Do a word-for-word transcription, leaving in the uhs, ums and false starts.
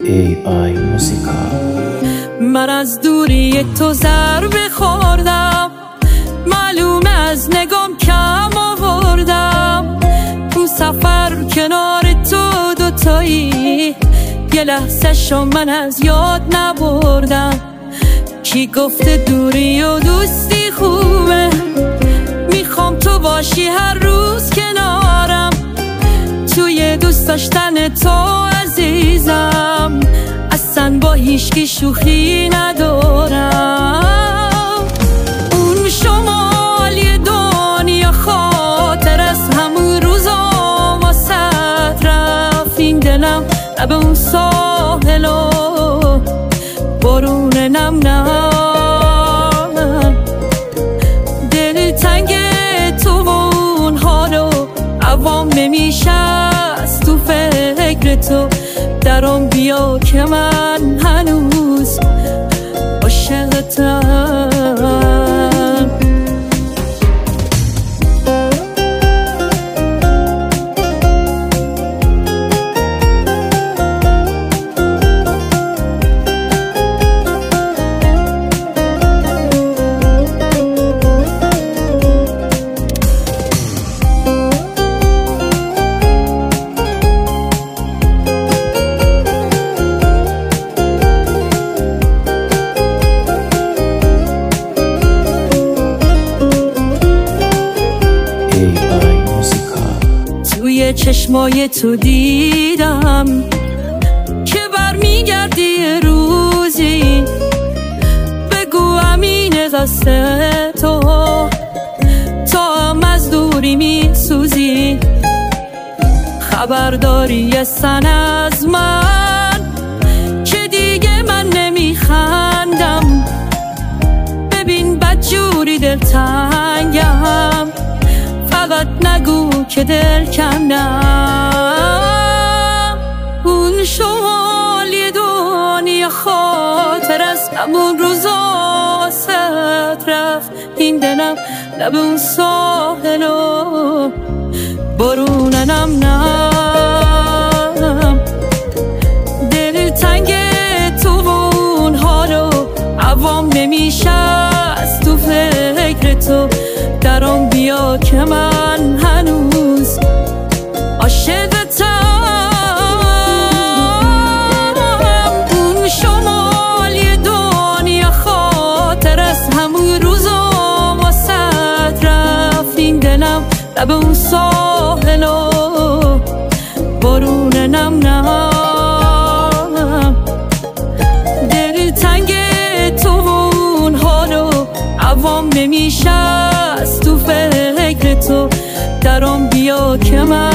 ای آی موزیکا. من از دوری تو ضربه خوردم، معلومه از نگام کم آوردم. اون سفر کنار تو دوتایی، یه لحظه شو من از یاد نبردم. کی گفته دوری و دوستی خوبه؟ میخوام تو باشی هر روز کنارم، توی دوست داشتن تو عزیزم. اصلا با هیچکی شوخی ندارم. اون شمالی دنیا خاطر از همون روزا واسه رفت. این دلم لب اون ساحل و بارون نم نم. دل تنگ تو و اون حالو عوام نمیشه از تو فکر تو. درام بیا که من هنوز عاشقتم. توی چشمای تو دیدم که برمیگردی روزی. بگو امین قصه تو، تا هم از دوری میسوزی. خبرداری اصلا از من که دیگه من نمیخندم. ببین بدجوری دلتنگم، فقط نگو که دل کندم. اون شمالی دنیا خاطر از همون روزا ست رفت. این دلم لب اون ساحل و بارون نم نم. دل تنگ تو و اون حالو عوام نمیشه از تو فکر تو. درام بیا که من هنوز عاشقتم. اون شمالی دنیا خاطر از همون روزا واسه رفت. این دلم لب اون ساحل و بارون نم نم. دل تنگ تو و اون حالو عوام نمیشه از تو فکر تو. درام بیا که من